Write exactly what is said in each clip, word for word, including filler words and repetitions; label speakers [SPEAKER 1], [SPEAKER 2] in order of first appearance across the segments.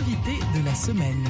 [SPEAKER 1] l'invité de la semaine.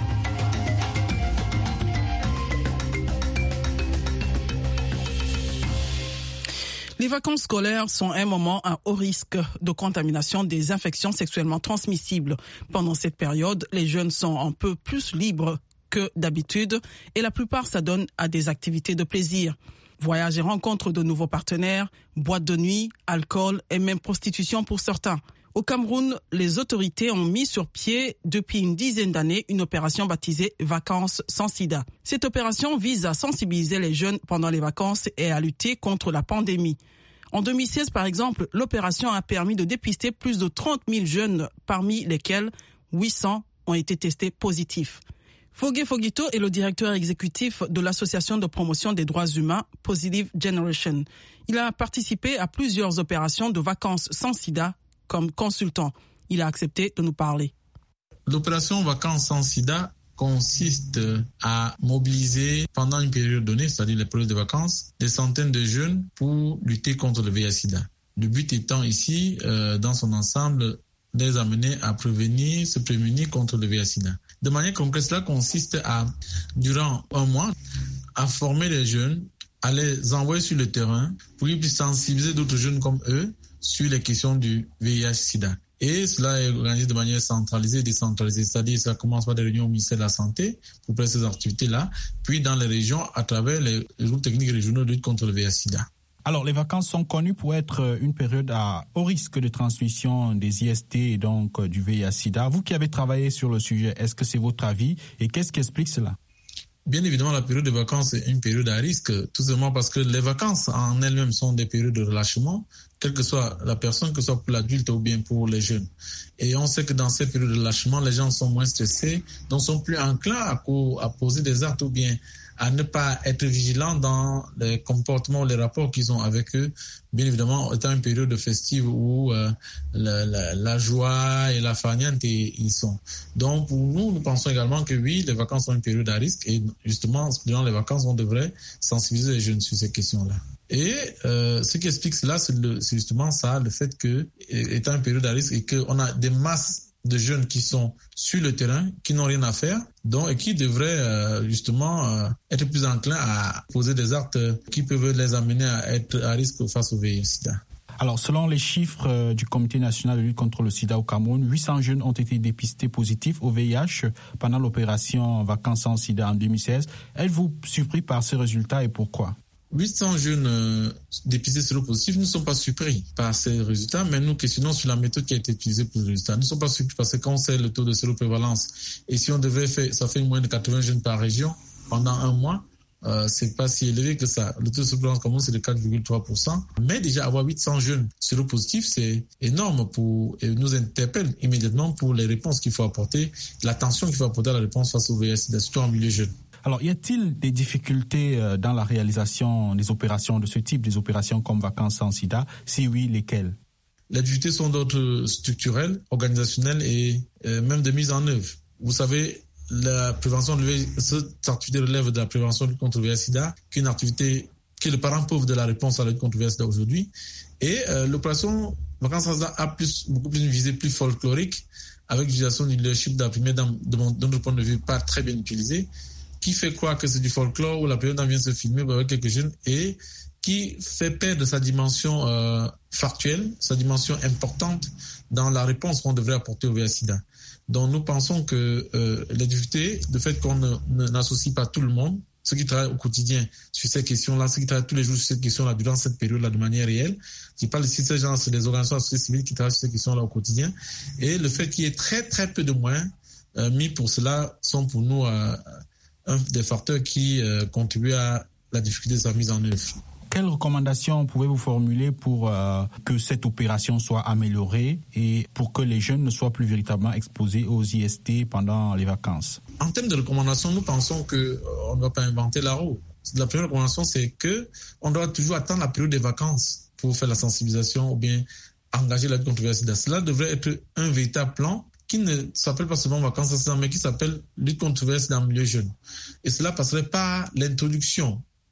[SPEAKER 1] Les vacances scolaires sont un moment à haut risque de contamination des infections sexuellement transmissibles. Pendant cette période, les jeunes sont un peu plus libres que d'habitude et la plupart s'adonnent à des activités de plaisir. Voyages et rencontres de nouveaux partenaires, boîtes de nuit, alcool et même prostitution pour certains. Au Cameroun, les autorités ont mis sur pied depuis une dizaine d'années une opération baptisée Vacances sans sida. Cette opération vise à sensibiliser les jeunes pendant les vacances et à lutter contre la pandémie. En deux mille seize, par exemple, l'opération a permis de dépister plus de trente mille jeunes, parmi lesquels huit cents ont été testés positifs. Fogué Foguito est le directeur exécutif de l'association de promotion des droits humains Positive Generation. Il a participé à plusieurs opérations de vacances sans sida comme consultant. Il a accepté de nous parler.
[SPEAKER 2] L'opération Vacances sans sida consiste à mobiliser pendant une période donnée, c'est-à-dire les périodes de vacances, des centaines de jeunes pour lutter contre le V I H sida. Le but étant ici, euh, dans son ensemble, de les amener à prévenir, se prémunir contre le V I H sida. De manière concrète, cela consiste à, durant un mois, à former les jeunes, à les envoyer sur le terrain pour qu'ils puissent sensibiliser d'autres jeunes comme eux sur les questions du V I H sida. Et cela est organisé de manière centralisée et décentralisée, c'est-à-dire ça commence par des réunions au ministère de la Santé pour faire ces activités-là, puis dans les régions à travers les groupes techniques régionaux de lutte contre le V I H sida.
[SPEAKER 3] Alors, les vacances sont connues pour être une période à haut risque de transmission des I S T et donc du V I H sida. Vous qui avez travaillé sur le sujet, est-ce que c'est votre avis et qu'est-ce qui explique cela?
[SPEAKER 2] Bien évidemment, la période de vacances est une période à risque, tout simplement parce que les vacances en elles-mêmes sont des périodes de relâchement, quelle que soit la personne, que ce soit pour l'adulte ou bien pour les jeunes. Et on sait que dans ces périodes de relâchement, les gens sont moins stressés, donc sont plus enclins à, co- à poser des actes ou bien à ne pas être vigilants dans les comportements, les rapports qu'ils ont avec eux, bien évidemment, étant une période festive où euh, la, la, la joie et la farniente ils sont. Donc, pour nous, nous pensons également que oui, les vacances sont une période à risque et justement, durant les vacances, on devrait sensibiliser les jeunes sur ces questions-là. Et euh, ce qui explique cela, c'est, le, c'est justement ça, le fait que, étant une période à risque et qu'on a des masses de jeunes qui sont sur le terrain, qui n'ont rien à faire, donc, et qui devraient euh, justement euh, être plus enclins à poser des actes qui peuvent les amener à être à risque face au V I H sida.
[SPEAKER 3] Alors, selon les chiffres du Comité national de lutte contre le sida au Cameroun, huit cents jeunes ont été dépistés positifs au V I H pendant l'opération Vacances sans sida en deux mille seize. Êtes-vous surpris par ces résultats et pourquoi?
[SPEAKER 2] huit cents jeunes euh, dépistés séropositifs ne sont pas surpris par ces résultats, mais nous questionnons sur la méthode qui a été utilisée pour les résultats. Nous ne sommes pas surpris parce que quand on sait le taux de séroprévalence, et si on devait faire, ça fait une moyenne de quatre-vingts jeunes par région pendant un mois, euh, c'est pas si élevé que ça. Le taux de séroprévalence commun, c'est de quatre virgule trois pour cent. Mais déjà, avoir huit cents jeunes séropositifs, c'est énorme pour, et nous interpelle immédiatement pour les réponses qu'il faut apporter, l'attention qu'il faut apporter à la réponse face au V I H sida, surtout en milieu jeune.
[SPEAKER 3] Alors, y a-t-il des difficultés dans la réalisation des opérations de ce type, des opérations comme Vacances sans sida? Si oui, lesquelles?
[SPEAKER 2] Les difficultés sont d'ordre structurel, organisationnel et euh, même de mise en œuvre. Vous savez, la prévention de l'H I V, cette activité relève de la prévention contre le V I H sida, qui est une activité qui est le parent pauvre de la réponse à la lutte contre le V I H sida aujourd'hui. Et euh, l'opération Vacances sans sida a plus, beaucoup plus une visée plus folklorique, avec l'utilisation du leadership de la première dame, de mon, de notre point de vue, pas très bien utilisé, qui fait croire que c'est du folklore où la période vient se filmer avec quelques jeunes et qui fait perdre sa dimension euh, factuelle, sa dimension importante dans la réponse qu'on devrait apporter au V I H sida. Donc nous pensons que euh, les difficultés, le fait qu'on ne, ne, n'associe pas tout le monde, ceux qui travaillent au quotidien sur ces questions-là, ceux qui travaillent tous les jours sur cette question-là durant cette période-là de manière réelle, je parle ici de ces gens, c'est des organisations associées civiles qui travaillent sur ces questions-là au quotidien, et le fait qu'il y ait très très peu de moyens euh, mis pour cela sont pour nous euh, un des facteurs qui euh, contribuent à la difficulté de sa mise en œuvre.
[SPEAKER 3] Quelles recommandations pouvez-vous formuler pour euh, que cette opération soit améliorée et pour que les jeunes ne soient plus véritablement exposés aux I S T pendant les vacances?
[SPEAKER 2] En termes de recommandations, nous pensons qu'on euh, ne doit pas inventer la roue. La première recommandation, c'est qu'on doit toujours attendre la période des vacances pour faire la sensibilisation ou bien engager la lutte contre le V I H sida. Cela devrait être un véritable plan qui ne s'appelle pas seulement vacances sans sida, mais qui s'appelle lutte contre le V I H sida en milieu jeune. Et cela passerait par l'introduction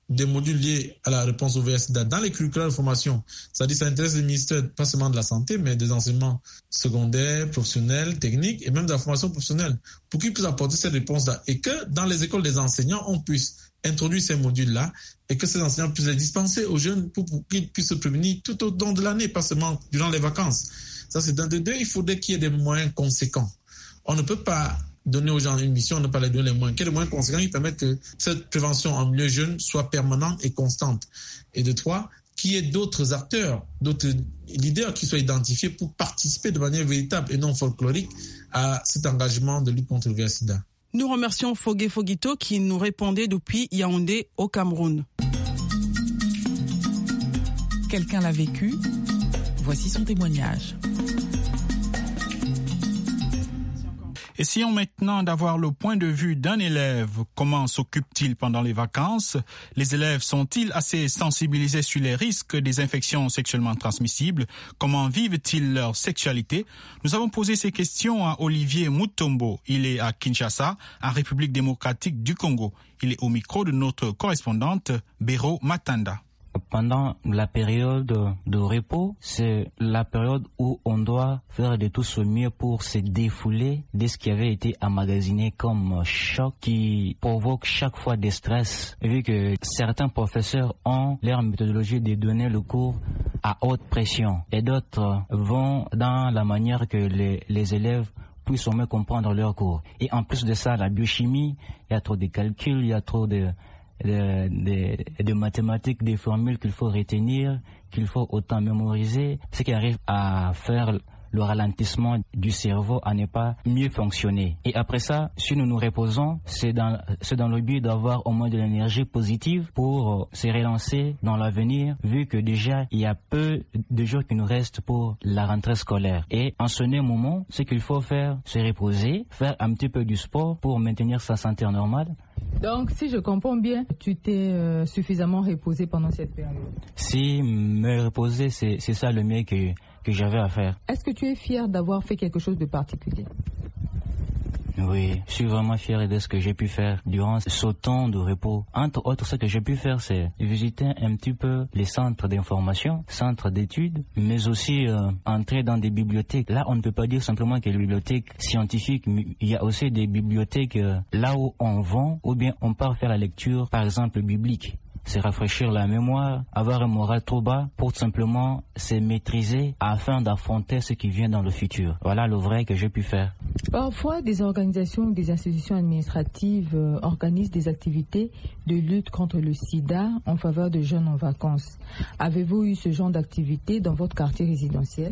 [SPEAKER 2] des modules liés à la réponse au V I H sida dans les curricula de formation. C'est-à-dire ça intéresse les ministères pas seulement de la santé, mais des enseignements secondaires, professionnels, techniques et même de la formation professionnelle pour qu'ils puissent apporter cette réponse-là. Et que dans les écoles des enseignants, on puisse introduire ces modules-là et que ces enseignants puissent les dispenser aux jeunes pour, pour qu'ils puissent se prévenir tout au long de l'année, pas seulement durant les vacances. Ça, c'est d'un de deux. Il faudrait qu'il y ait des moyens conséquents. On ne peut pas donner aux gens une mission, ne pas les donner les moyens. Quels moyens conséquents qui permettent que cette prévention en milieu jeune soit permanente et constante. Et de trois, qu'il y ait d'autres acteurs, d'autres leaders qui soient identifiés pour participer de manière véritable et non folklorique à cet engagement de lutte contre le V I H sida.
[SPEAKER 1] Nous remercions Fogué Foguito qui nous répondait depuis Yaoundé au Cameroun.
[SPEAKER 4] Quelqu'un l'a vécu. Voici son témoignage.
[SPEAKER 3] Essayons maintenant d'avoir le point de vue d'un élève. Comment s'occupe-t-il pendant les vacances? Les élèves sont-ils assez sensibilisés sur les risques des infections sexuellement transmissibles? Comment vivent-ils leur sexualité? Nous avons posé ces questions à Olivier Mutombo. Il est à Kinshasa, en République démocratique du Congo. Il est au micro de notre correspondante Béro Matanda.
[SPEAKER 5] Pendant la période de repos, c'est la période où on doit faire de tout son mieux pour se défouler de ce qui avait été emmagasiné comme choc qui provoque chaque fois des stress. Vu que certains professeurs ont leur méthodologie de donner le cours à haute pression et d'autres vont dans la manière que les, les élèves puissent au mieux comprendre leur cours. Et en plus de ça, la biochimie, il y a trop de calculs, il y a trop de De, de, de mathématiques, des formules qu'il faut retenir, qu'il faut autant mémoriser, ce qui arrive à faire le ralentissement du cerveau, à ne pas mieux fonctionner. Et après ça, si nous nous reposons, c'est dans, c'est dans le but d'avoir au moins de l'énergie positive pour se relancer dans l'avenir, vu que déjà il y a peu de jours qui nous restent pour la rentrée scolaire. Et en ce même moment, ce qu'il faut faire, c'est reposer, faire un petit peu du sport pour maintenir sa santé normale.
[SPEAKER 6] Donc, si je comprends bien, tu t'es euh, suffisamment reposé pendant cette période.
[SPEAKER 5] Si me reposer, c'est, c'est ça le mieux que, que j'avais à faire.
[SPEAKER 6] Est-ce que tu es fier d'avoir fait quelque chose de particulier?
[SPEAKER 5] Oui, je suis vraiment fier de ce que j'ai pu faire durant ce temps de repos. Entre autres, ce que j'ai pu faire, c'est visiter un petit peu les centres d'information, centres d'études, mais aussi euh, entrer dans des bibliothèques. Là, on ne peut pas dire simplement que les bibliothèques scientifiques, mais il y a aussi des bibliothèques euh, là où on vend ou bien on part faire la lecture, par exemple, biblique. C'est rafraîchir la mémoire, avoir un moral trop bas pour tout simplement se maîtriser afin d'affronter ce qui vient dans le futur. Voilà le vrai que j'ai pu faire.
[SPEAKER 6] Parfois, des organisations, des institutions administratives euh, organisent des activités de lutte contre le sida en faveur de jeunes en vacances. Avez-vous eu ce genre d'activité dans votre quartier résidentiel?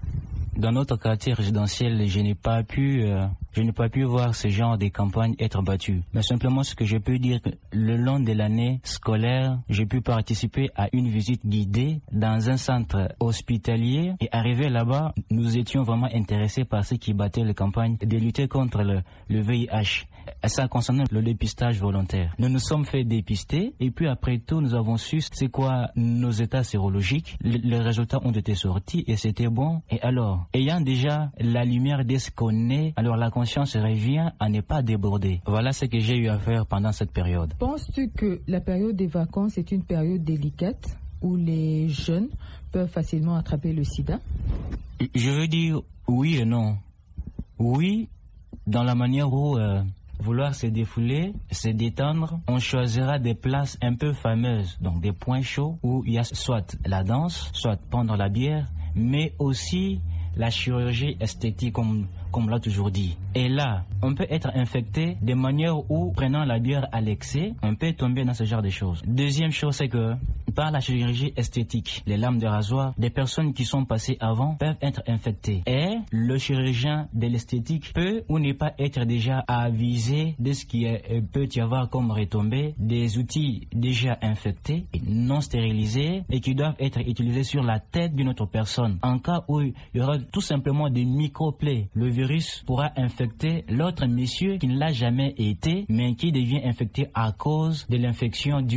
[SPEAKER 5] Dans notre quartier résidentiel, je n'ai pas pu, euh, je n'ai pas pu voir ce genre de campagne être battue. Mais simplement, ce que je peux dire, que le long de l'année scolaire, j'ai pu participer à une visite guidée dans un centre hospitalier. Et arrivé là-bas, nous étions vraiment intéressés par ce qui battait les campagnes de lutter contre le, le V I H. Ça concernait le dépistage volontaire. Nous nous sommes fait dépister et puis après tout, nous avons su c'est quoi nos états sérologiques. Le, les résultats ont été sortis et c'était bon. Et alors, ayant déjà la lumière de ce qu'on est, alors la conscience revient à ne pas déborder. Voilà ce que j'ai eu à faire pendant cette période.
[SPEAKER 6] Penses-tu que la période des vacances est une période délicate où les jeunes peuvent facilement attraper le sida?
[SPEAKER 5] Je veux dire oui et non. Oui, dans la manière où euh, vouloir se défouler, se détendre, on choisira des places un peu fameuses, donc des points chauds où il y a soit la danse, soit prendre la bière, mais aussi la chirurgie esthétique, comme, comme on l'a toujours dit. Et là, on peut être infecté de manière où, prenant la bière à l'excès, on peut tomber dans ce genre de choses. Deuxième chose, c'est que par la chirurgie esthétique, les lames de rasoir, des personnes qui sont passées avant peuvent être infectées. Et le chirurgien de l'esthétique peut ou ne pas être déjà avisé de ce qui est, peut y avoir comme retombée, des outils déjà infectés, non stérilisés et qui doivent être utilisés sur la tête d'une autre personne. En cas où il y aura tout simplement des microplaies, le virus pourra infecter l'autre monsieur qui ne l'a jamais été, mais qui devient infecté à cause de l'infection due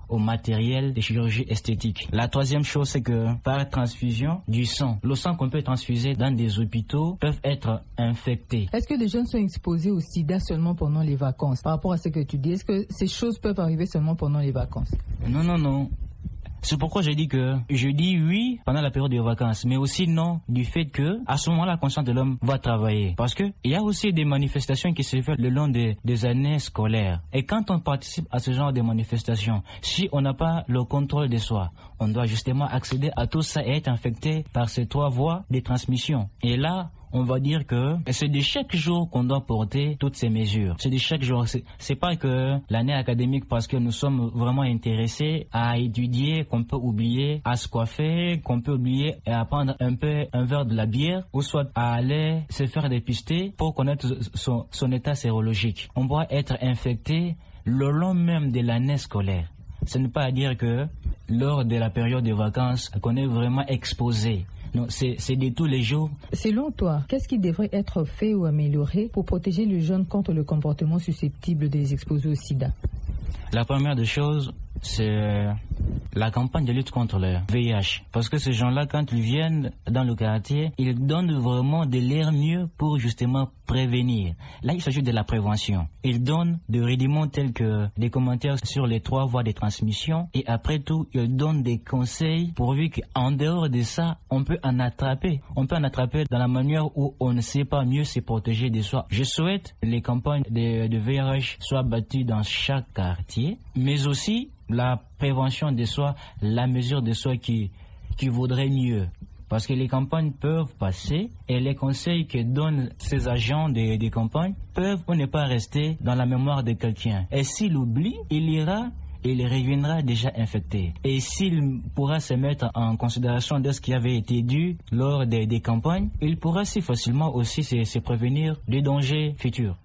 [SPEAKER 5] au matériel de chirurgie esthétique. La troisième chose, c'est que par transfusion du sang, le sang qu'on peut transfuser dans des hôpitaux peuvent être infectés.
[SPEAKER 6] Est-ce que les jeunes sont exposés au sida seulement pendant les vacances? Par rapport à ce que tu dis, est-ce que ces choses peuvent arriver seulement pendant les vacances?
[SPEAKER 5] Non, non, non. C'est pourquoi je dis que je dis oui pendant la période de vacances, mais aussi non du fait que à ce moment-là, la conscience de l'homme va travailler. Parce que il y a aussi des manifestations qui se font le long des, des années scolaires. Et quand on participe à ce genre de manifestations, si on n'a pas le contrôle de soi, on doit justement accéder à tout ça et être infecté par ces trois voies de transmission. Et là, on va dire que c'est de chaque jour qu'on doit porter toutes ces mesures. C'est de chaque jour. C'est, c'est pas que l'année académique parce que nous sommes vraiment intéressés à étudier qu'on peut oublier à se coiffer, qu'on peut oublier à prendre un peu un verre de la bière ou soit à aller se faire dépister pour connaître son, son état sérologique. On doit être infecté le long même de l'année scolaire. Ce n'est pas à dire que lors de la période de vacances qu'on est vraiment exposé. Non, c'est, c'est de tous les jours.
[SPEAKER 6] Selon toi, qu'est-ce qui devrait être fait ou amélioré pour protéger les jeunes contre le comportement susceptible de les exposer au sida?
[SPEAKER 5] La première des choses, c'est la campagne de lutte contre le V I H. Parce que ces gens-là, quand ils viennent dans le quartier, ils donnent vraiment de leur mieux pour justement prévenir. Là, il s'agit de la prévention. Ils donnent des rudiments tels que des commentaires sur les trois voies de transmission et après tout, ils donnent des conseils pourvu qu'en dehors de ça, on peut en attraper. On peut en attraper dans la manière où on ne sait pas mieux se protéger de soi. Je souhaite que les campagnes de, de V I H soient bâties dans chaque quartier, mais aussi la prévention de soi, la mesure de soi qui, qui vaudrait mieux. Parce que les campagnes peuvent passer et les conseils que donnent ces agents des de campagnes peuvent ou ne pas rester dans la mémoire de quelqu'un. Et s'il oublie, il ira et il reviendra déjà infecté. Et s'il pourra se mettre en considération de ce qui avait été dit lors des, des campagnes, il pourra si facilement aussi se, se prévenir des dangers futurs.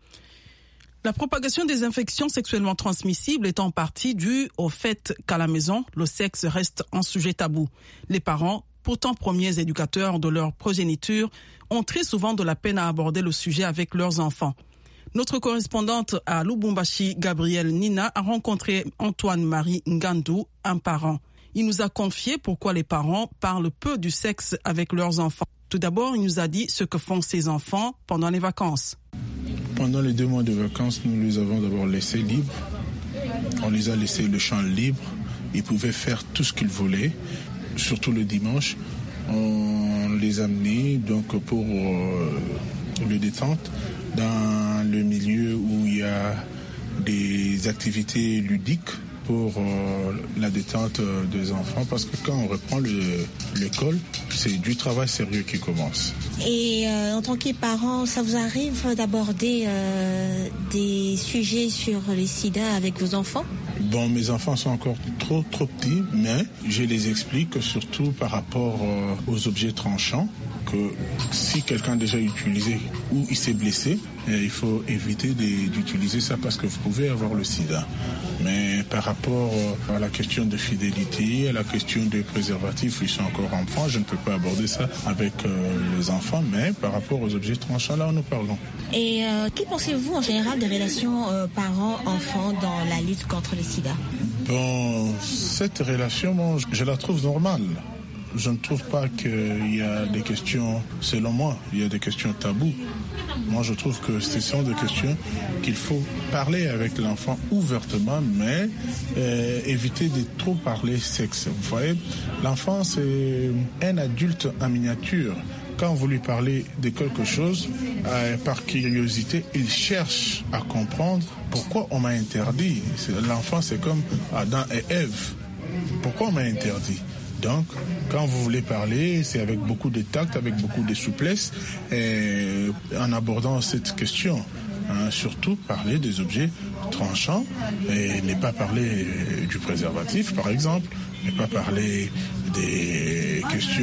[SPEAKER 1] La propagation des infections sexuellement transmissibles est en partie due au fait qu'à la maison, le sexe reste un sujet tabou. Les parents, pourtant premiers éducateurs de leur progéniture, ont très souvent de la peine à aborder le sujet avec leurs enfants. Notre correspondante à Lubumbashi, Gabrielle Nina, a rencontré Antoine-Marie Ngandou, un parent. Il nous a confié pourquoi les parents parlent peu du sexe avec leurs enfants. Tout d'abord, il nous a dit ce que font ses enfants pendant les vacances.
[SPEAKER 7] Pendant les deux mois de vacances, nous les avons d'abord laissés libres. On les a laissés le champ libre. Ils pouvaient faire tout ce qu'ils voulaient, surtout le dimanche. On les a amenés donc pour euh, le détente dans le milieu où il y a des activités ludiques pour euh, la détente des enfants, parce que quand on reprend le, l'école, c'est du travail sérieux qui commence.
[SPEAKER 8] Et euh, en tant que parent, ça vous arrive d'aborder euh, des sujets sur le sida avec vos enfants?
[SPEAKER 7] Bon, mes enfants sont encore trop, trop petits, mais je les explique surtout par rapport euh, aux objets tranchants, que si quelqu'un a déjà utilisé ou il s'est blessé, il faut éviter d'utiliser ça parce que vous pouvez avoir le sida. Mais par rapport à la question de fidélité, à la question de préservatifs, ils sont encore enfants, je ne peux pas aborder ça avec euh, les enfants, mais par rapport aux objets tranchants, là, nous parlons.
[SPEAKER 8] Et euh, que pensez-vous en général des relations euh, parents-enfants dans la lutte contre le sida?
[SPEAKER 7] Bon, cette relation, bon, je la trouve normale. Je ne trouve pas qu'il y a des questions, selon moi, il y a des questions tabous. Moi, je trouve que ce sont des questions qu'il faut parler avec l'enfant ouvertement, mais euh, éviter de trop parler sexe. Vous voyez, l'enfant, c'est un adulte en miniature. Quand vous lui parlez de quelque chose, euh, par curiosité, il cherche à comprendre pourquoi on m'a interdit. L'enfant, c'est comme Adam et Ève. Pourquoi on m'a interdit? Donc, quand vous voulez parler, c'est avec beaucoup de tact, avec beaucoup de souplesse, et en abordant cette question. Hein, surtout parler des objets tranchants, et ne pas parler du préservatif, par exemple, ne pas parler des questions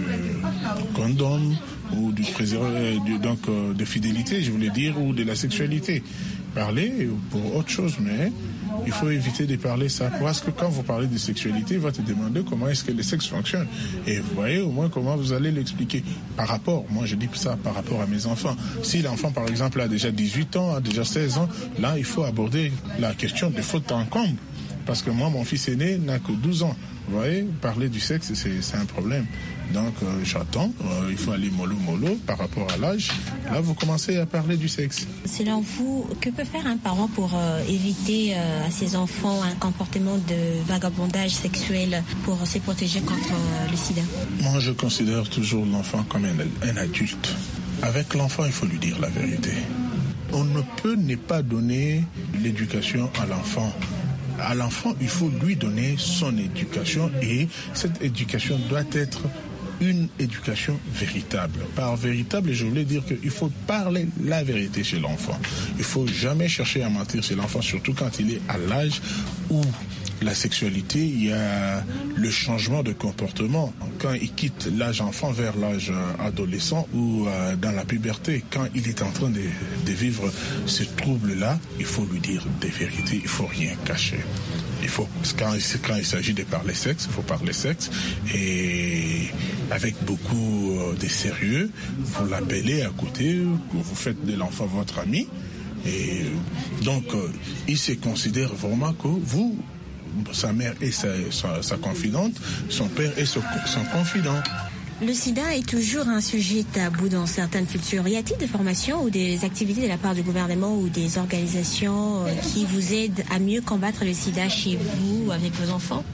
[SPEAKER 7] de condom ou du préservatif, donc de fidélité, je voulais dire, ou de la sexualité. Parler pour autre chose, mais il faut éviter de parler ça. Parce que quand vous parlez de sexualité, il va te demander comment est-ce que le sexe fonctionne. Et vous voyez au moins comment vous allez l'expliquer. Par rapport, moi je dis ça par rapport à mes enfants. Si l'enfant par exemple a déjà dix-huit ans, a déjà seize ans, là il faut aborder la question des fautes en comble. Parce que moi, mon fils aîné n'a que douze ans. Vous voyez, parler du sexe, c'est, c'est un problème. Donc, euh, j'attends. Euh, il faut aller mollo mollo par rapport à l'âge. Là, vous commencez à parler du sexe.
[SPEAKER 8] Selon vous, que peut faire un parent pour euh, éviter euh, à ses enfants un comportement de vagabondage sexuel pour se protéger contre euh, le sida?
[SPEAKER 7] Moi, je considère toujours l'enfant comme un, un adulte. Avec l'enfant, il faut lui dire la vérité. On ne peut ne pas donner l'éducation à l'enfant. À l'enfant, il faut lui donner son éducation et cette éducation doit être une éducation véritable. Par véritable, je voulais dire qu'il faut parler la vérité chez l'enfant. Il ne faut jamais chercher à mentir chez l'enfant, surtout quand il est à l'âge où la sexualité, il y a le changement de comportement. Quand il quitte l'âge enfant vers l'âge adolescent ou euh, dans la puberté, quand il est en train de, de vivre ce trouble-là, il faut lui dire des vérités, il ne faut rien cacher. Il faut, quand, quand il s'agit de parler sexe, il faut parler sexe et avec beaucoup de sérieux, vous l'appelez à côté, vous faites de l'enfant votre ami et donc il se considère vraiment que vous, sa mère est sa, sa, sa confidente, son père est son, son confident.
[SPEAKER 8] Le sida est toujours un sujet tabou dans certaines cultures. Y a-t-il des formations ou des activités de la part du gouvernement ou des organisations qui vous aident à mieux combattre le sida chez vous, avec vos enfants?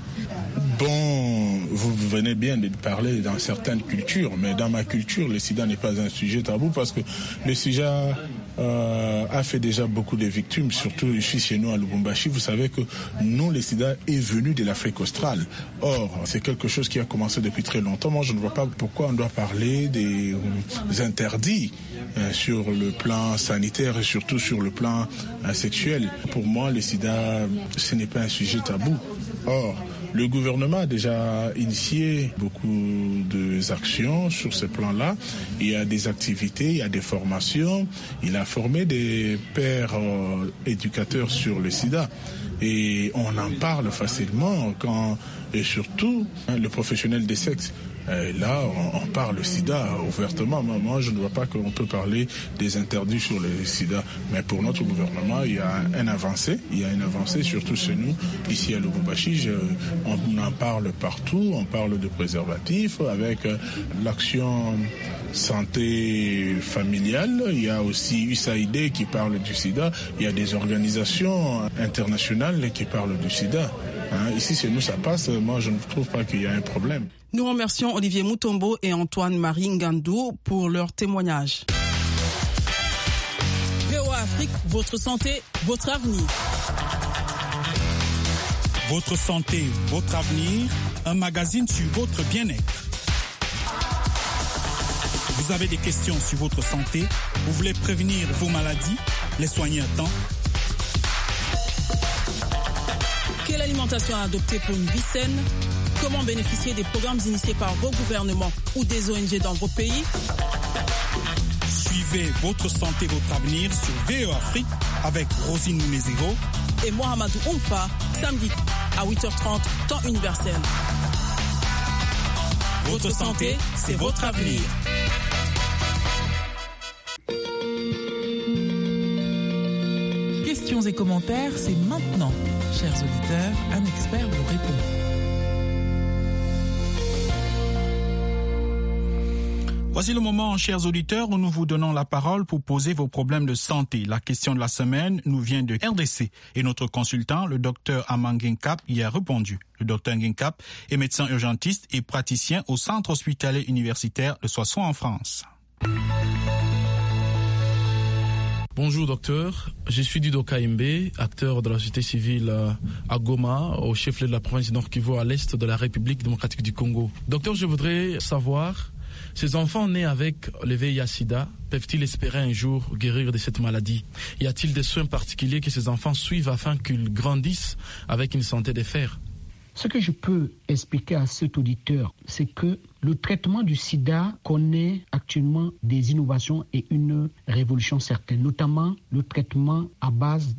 [SPEAKER 7] Bon, vous venez bien de parler dans certaines cultures, mais dans ma culture, le sida n'est pas un sujet tabou parce que le sida euh, a fait déjà beaucoup de victimes, surtout ici chez nous à Lubumbashi. Vous savez que nous, le sida est venu de l'Afrique australe. Or, c'est quelque chose qui a commencé depuis très longtemps. Moi, je ne vois pas pourquoi on doit parler des, des interdits euh, sur le plan sanitaire et surtout sur le plan euh, sexuel. Pour moi, le sida, ce n'est pas un sujet tabou. Or, le gouvernement a déjà initié beaucoup d'actions sur ce plan-là. Il y a des activités, il y a des formations. Il a formé des pères euh, éducateurs sur le sida. Et on en parle facilement quand, et surtout, hein, le professionnel des sexes. Et là, on, on parle sida ouvertement. Moi, je ne vois pas qu'on peut parler des interdits sur le sida. Mais pour notre gouvernement, il y a un avancé. Il y a une avancée, surtout chez nous, ici à Lubumbashi. On en parle partout. On parle de préservatifs avec l'action santé familiale. Il y a aussi U S A I D qui parle du sida. Il y a des organisations internationales qui parlent du sida. Hein, ici, chez nous, ça passe. Moi, je ne trouve pas qu'il y a un problème.
[SPEAKER 1] Nous remercions Olivier Mutombo et Antoine-Marie Ngandou pour leur témoignage. V O A Afrique, votre santé, votre avenir.
[SPEAKER 3] Votre santé, votre avenir, un magazine sur votre bien-être. Vous avez des questions sur votre santé, vous voulez prévenir vos maladies, les soigner à temps.
[SPEAKER 1] Quelle alimentation adopter pour une vie saine? Comment bénéficier des programmes initiés par vos gouvernements ou des O N G dans vos pays?
[SPEAKER 3] Suivez votre santé, votre avenir sur V O A Afrique avec Rosine Munezero
[SPEAKER 1] et Mohamedou Oumfa, samedi à huit heures trente, temps universel. Votre santé, c'est votre avenir.
[SPEAKER 4] Questions et commentaires, c'est maintenant. Chers auditeurs, un expert vous répond.
[SPEAKER 3] Voici le moment, chers auditeurs, où nous vous donnons la parole pour poser vos problèmes de santé. La question de la semaine nous vient de R D C et notre consultant, le docteur Amang Ngap, y a répondu. Le docteur Ngap est médecin urgentiste et praticien au centre hospitalier universitaire de Soissons en France.
[SPEAKER 9] Bonjour docteur, je suis Dido Kaimbe, acteur de la société civile à Goma, au chef-lieu de la province du Nord Kivu, à l'est de la République démocratique du Congo. Docteur, je voudrais savoir, ces enfants nés avec le V I H sida peuvent-ils espérer un jour guérir de cette maladie? Y a-t-il des soins particuliers que ces enfants suivent afin qu'ils grandissent avec une santé de fer?
[SPEAKER 10] Ce que je peux expliquer à cet auditeur, c'est que le traitement du sida connaît actuellement des innovations et une révolution certaine, notamment le traitement à base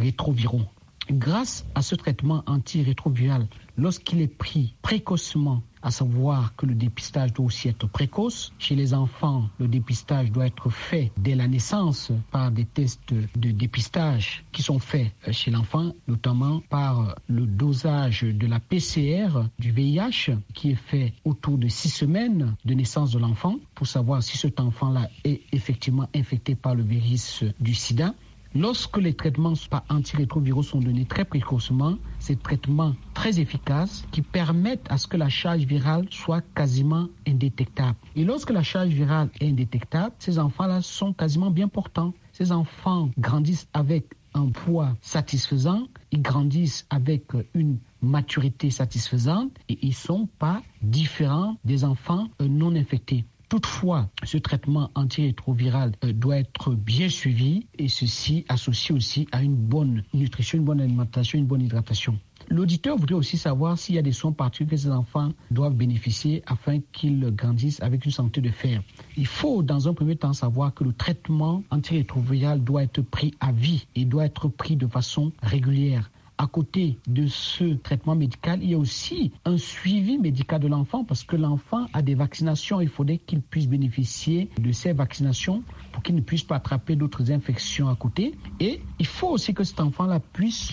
[SPEAKER 10] d'antirétroviraux. Grâce à ce traitement antirétroviral, lorsqu'il est pris précocement à savoir que le dépistage doit aussi être précoce. Chez les enfants, le dépistage doit être fait dès la naissance par des tests de dépistage qui sont faits chez l'enfant, notamment par le dosage de la P C R du V I H qui est fait autour de six semaines de naissance de l'enfant pour savoir si cet enfant-là est effectivement infecté par le virus du sida. Lorsque les traitements par antirétroviraux sont donnés très précocement, ces traitements très efficaces qui permettent à ce que la charge virale soit quasiment indétectable. Et lorsque la charge virale est indétectable, ces enfants-là sont quasiment bien portants. Ces enfants grandissent avec un poids satisfaisant, ils grandissent avec une maturité satisfaisante et ils ne sont pas différents des enfants non infectés. Toutefois, ce traitement antirétroviral doit être bien suivi et ceci associé aussi à une bonne nutrition, une bonne alimentation, une bonne hydratation. L'auditeur voudrait aussi savoir s'il y a des soins particuliers que ces enfants doivent bénéficier afin qu'ils grandissent avec une santé de fer. Il faut dans un premier temps savoir que le traitement antirétroviral doit être pris à vie et doit être pris de façon régulière. À côté de ce traitement médical, il y a aussi un suivi médical de l'enfant parce que l'enfant a des vaccinations. Il faudrait qu'il puisse bénéficier de ces vaccinations pour qu'il ne puisse pas attraper d'autres infections à côté. Et il faut aussi que cet enfant-là puisse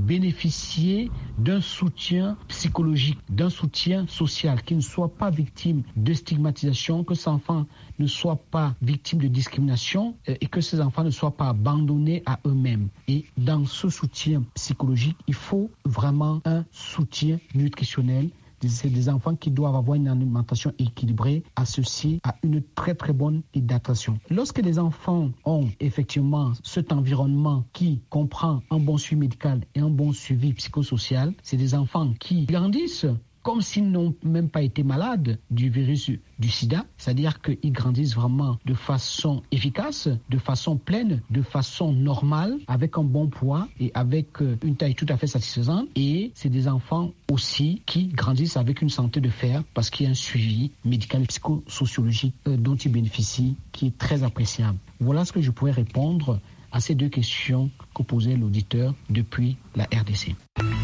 [SPEAKER 10] bénéficier d'un soutien psychologique, d'un soutien social, qu'il ne soit pas victime de stigmatisation, que cet enfant ne soit pas victime de discrimination et que ces enfants ne soient pas abandonnés à eux-mêmes. Et dans ce soutien psychologique, il faut vraiment un soutien nutritionnel. C'est des enfants qui doivent avoir une alimentation équilibrée associée à une très très bonne hydratation. Lorsque les enfants ont effectivement cet environnement qui comprend un bon suivi médical et un bon suivi psychosocial, c'est des enfants qui grandissent comme s'ils n'ont même pas été malades du virus du sida, c'est-à-dire qu'ils grandissent vraiment de façon efficace, de façon pleine, de façon normale, avec un bon poids et avec une taille tout à fait satisfaisante. Et c'est des enfants aussi qui grandissent avec une santé de fer parce qu'il y a un suivi médical et psychosociologique dont ils bénéficient qui est très appréciable. Voilà ce que je pourrais répondre à ces deux questions que posait l'auditeur depuis la R D C.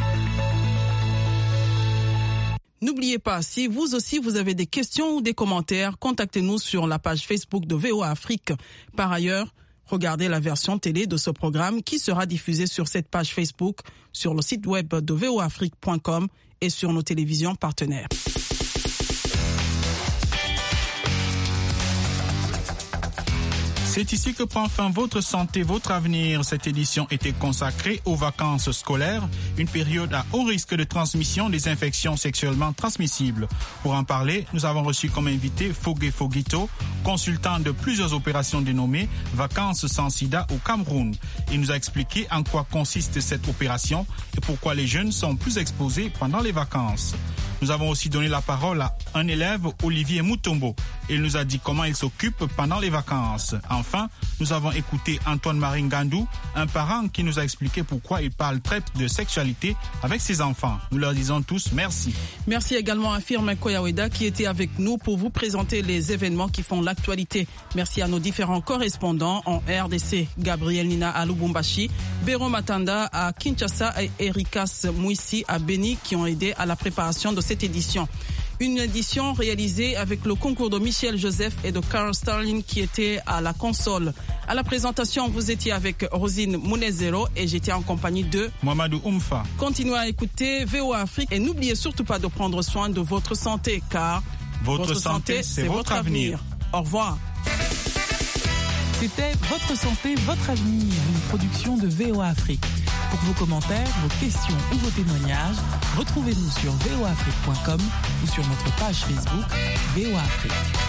[SPEAKER 1] N'oubliez pas, si vous aussi vous avez des questions ou des commentaires, contactez-nous sur la page Facebook de V O A Afrique. Par ailleurs, regardez la version télé de ce programme qui sera diffusée sur cette page Facebook, sur le site web de v o afrique point com et sur nos télévisions partenaires.
[SPEAKER 3] C'est ici que prend fin votre santé, votre avenir. Cette édition était consacrée aux vacances scolaires, une période à haut risque de transmission des infections sexuellement transmissibles. Pour en parler, nous avons reçu comme invité Fogué Foguito, consultant de plusieurs opérations dénommées Vacances sans sida au Cameroun. Il nous a expliqué en quoi consiste cette opération et pourquoi les jeunes sont plus exposés pendant les vacances. Nous avons aussi donné la parole à un élève, Olivier Mutombo. Il nous a dit comment il s'occupe pendant les vacances. Enfin, nous avons écouté Antoine Maringandou, un parent qui nous a expliqué pourquoi il parle très de sexualité avec ses enfants. Nous leur disons tous merci.
[SPEAKER 1] Merci également à Firmin Koyaweda qui était avec nous pour vous présenter les événements qui font l'actualité. Merci à nos différents correspondants en R D C, Gabriel Nina à Lubumbashi, Béro Matanda à Kinshasa et Erikas Mouissi à Beni qui ont aidé à la préparation de cette édition. Une édition réalisée avec le concours de Michel Joseph et de Carl Starling qui était à la console. À la présentation, vous étiez avec Rosine Mounezero et j'étais en compagnie de
[SPEAKER 3] Mamadou Oumfa.
[SPEAKER 1] Continuez à écouter V O A Afrique et n'oubliez surtout pas de prendre soin de votre santé car
[SPEAKER 3] votre, votre santé, c'est, c'est votre avenir. avenir.
[SPEAKER 1] Au revoir.
[SPEAKER 4] C'était Votre santé, votre avenir, une production de V O A Afrique. Pour vos commentaires, vos questions ou vos témoignages, retrouvez-nous sur v o afrique point com ou sur notre page Facebook V O A Afrique.